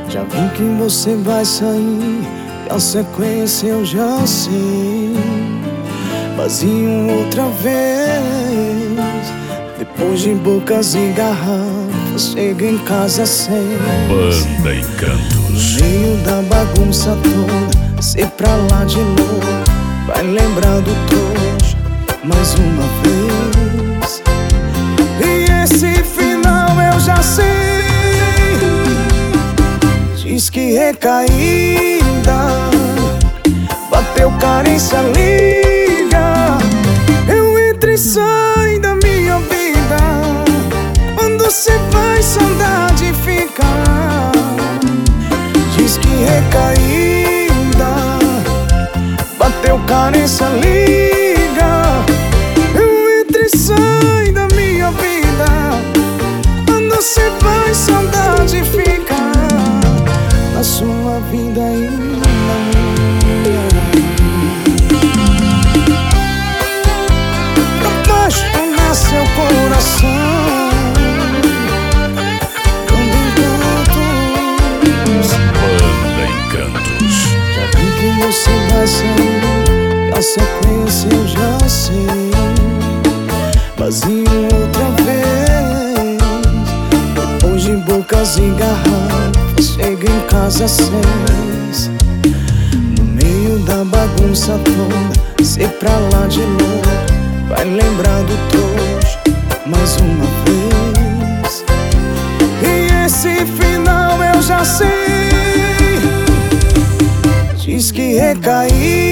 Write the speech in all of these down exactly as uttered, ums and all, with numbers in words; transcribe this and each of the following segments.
Já vi que você vai sair, e a sequência eu já sei. Vazio outra vez, depois de bocas e garrafas, chego em casa sem Banda Encantos. no meio da bagunça toda, sei pra lá de novo, vai lembrar do trouxa mais uma vez. E esse final eu já sei. Diz que recaída, bateu carência, liga. Eu entro e saio da minha vida, quando cê vai, saudade fica. Diz que recaída, bateu carência, liga. Eu entro e saio da minha vida, quando cê vai, saudade fica. Na sua vida e na minha, pra apaixonar seu coração. Banda Encantos. Já vi que você vai sair, e a sequência eu já sei. Vazio outra vez, depois de bocas e garrafas, chego em casa às seis. No meio da bagunça toda, sei pra lá de novo, vai lembrar do trouxa mais uma vez. E esse final eu já sei. Diz que recaída,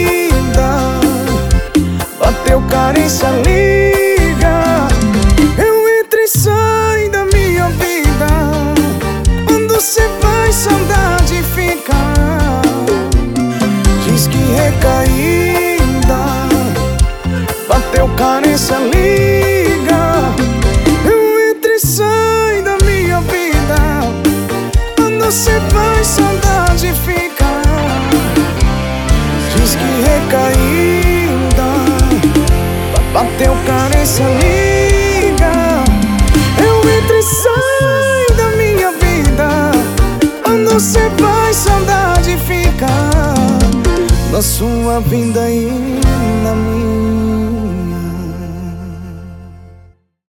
bateu carência, liga. Eu entro e saio da minha vida, quando cê vai, saudade fica. Diz que recaída, bateu carência, liga. Eu entro e saio da minha vida, quando cê vai, saudade fica. Diz que recaída, bateu carência, liga. Eu entro e saio da minha vida, quando cê vai, saudade fica. Na sua vida e